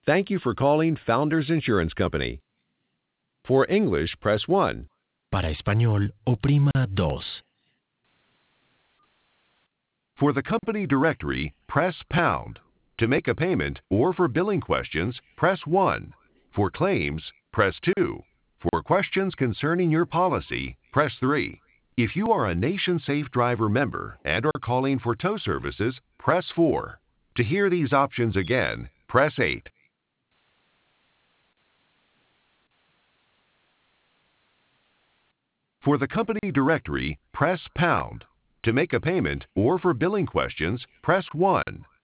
Thank you for calling Founders Insurance Company. For English, press 1. Para español, oprima 2. For the company directory, press pound. To make a payment or for billing questions, press 1. For claims, press 2. For questions concerning your policy, press 3. If you are a Nation Safe Driver member and are calling for tow services, press 4. To hear these options again, press 8. For the company directory, press pound. To make a payment or for billing questions, press 1.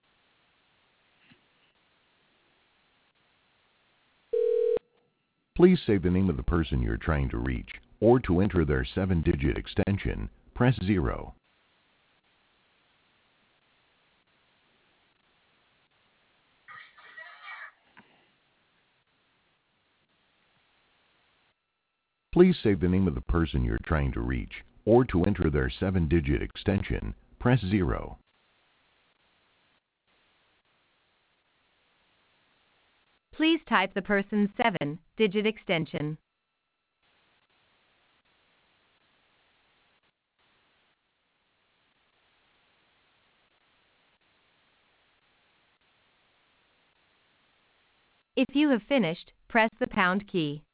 Please say the name of the person you're trying to reach, or to enter their 7-digit extension, press 0. Please say the name of the person you're trying to reach, or to enter their 7-digit extension, press 0. Please type the person's 7-digit extension. If you have finished, press the pound key.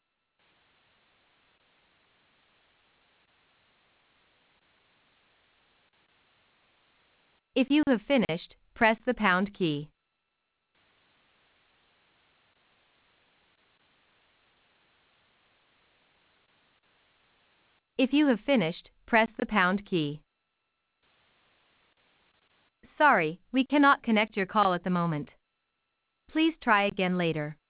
If you have finished, press the pound key. If you have finished, press the pound key. Sorry, we cannot connect your call at the moment. Please try again later.